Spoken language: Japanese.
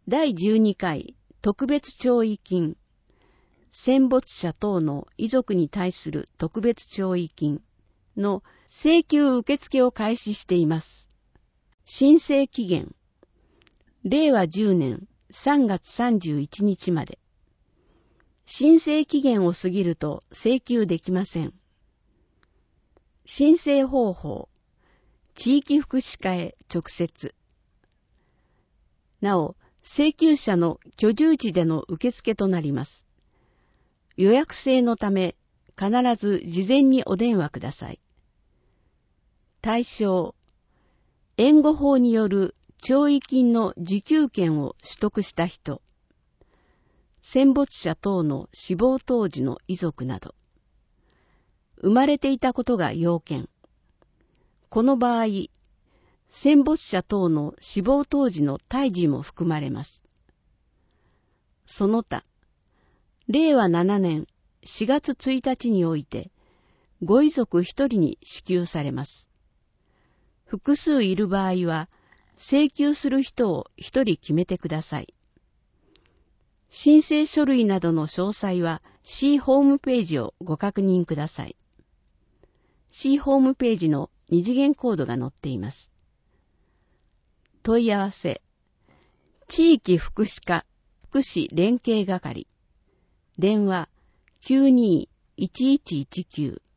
第12回特別弔慰金、戦没者等の遺族に対する特別弔慰金の請求受付を開始しています。申請期限、令和10年3月31日まで。申請期限を過ぎると請求できません。申請方法、地域福祉課へ直接。なお、請求者の居住地での受付となります。予約制のため、必ず事前にお電話ください。対象、援護法による弔慰金の受給権を取得した人、戦没者等の死亡当時の遺族など、生まれていたことが要件。この場合、戦没者等の死亡当時の胎児も含まれます。その他、令和7年4月1日において、ご遺族1人に支給されます。複数いる場合は、請求する人を1人決めてください。申請書類などの詳細は C ホームページをご確認ください。C ホームページの二次元コードが載っています。問い合わせ、地域福祉課福祉連携係、電話 92-1119